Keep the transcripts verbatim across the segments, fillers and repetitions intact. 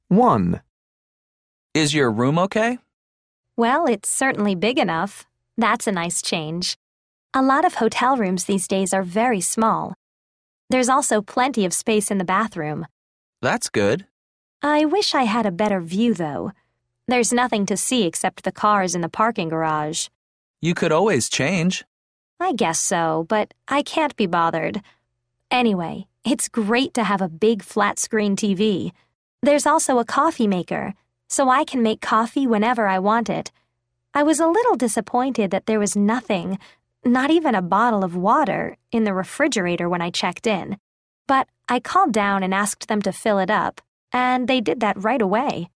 one. Is your room okay? Well, it's certainly big enough. That's a nice change. A lot of hotel rooms these days are very small. There's also plenty of space in the bathroom. That's good. I wish I had a better view, though. There's nothing to see except the cars in the parking garage. You could always change. I guess so, but I can't be bothered. Anyway, it's great to have a big flat-screen T V. There's also a coffee maker, so I can make coffee whenever I want it. I was a little disappointed that there was nothing, not even a bottle of water, in the refrigerator when I checked in. But I called down and asked them to fill it up, and they did that right away.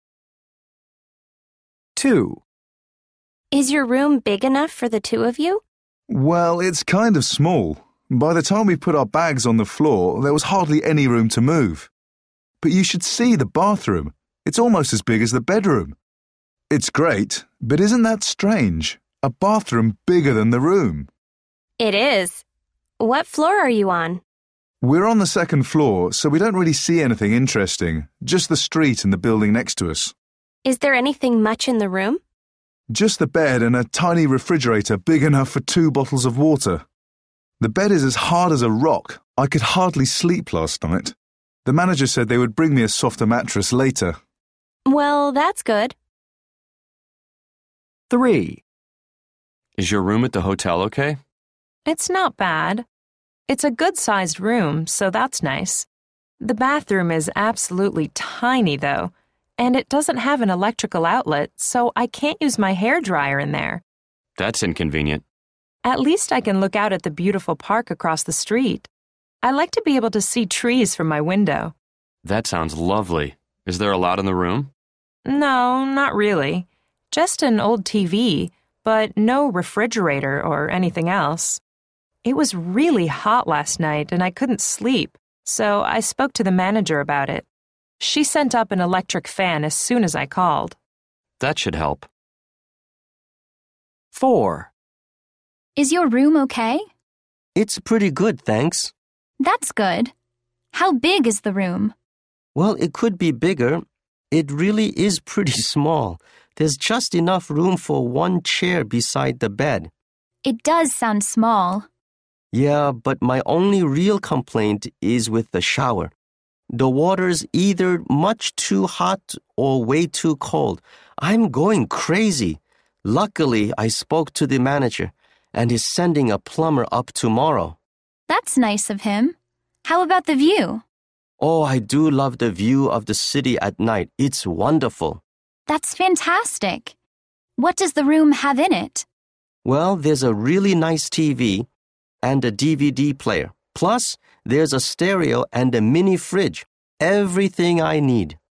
two. Is your room big enough for the two of you? Well, it's kind of small. By the time we put our bags on the floor, there was hardly any room to move. But you should see the bathroom. It's almost as big as the bedroom. It's great, but isn't that strange? A bathroom bigger than the room. It is. What floor are you on? We're on the second floor, so we don't really see anything interesting, just the street and the building next to us. Is there anything much in the room? Just the bed and a tiny refrigerator big enough for two bottles of water. The bed is as hard as a rock. I could hardly sleep last night. The manager said they would bring me a softer mattress later. Well, that's good. three. Is your room at the hotel okay? It's not bad. It's a good-sized room, so that's nice. The bathroom is absolutely tiny, though, and it doesn't have an electrical outlet, so I can't use my hairdryer in there. That's inconvenient. At least I can look out at the beautiful park across the street. I like to be able to see trees from my window. That sounds lovely. Is there a lot in the room? No, not really. Just an old T V, but no refrigerator or anything else. It was really hot last night and I couldn't sleep, so I spoke to the manager about it. She sent up an electric fan as soon as I called. That should help. four. Is your room okay? It's pretty good, thanks. That's good. How big is the room? Well, it could be bigger. It really is pretty small. There's just enough room for one chair beside the bed. It does sound small. Yeah, but my only real complaint is with the shower. The water's either much too hot or way too cold. I'm going crazy. Luckily, I spoke to the manager, and he's sending a plumber up tomorrow. That's nice of him. How about the view? Oh, I do love the view of the city at night. It's wonderful. That's fantastic. What does the room have in it? Well, there's a really nice T V and a D V D player. Plus, there's a stereo and a mini fridge. Everything I need.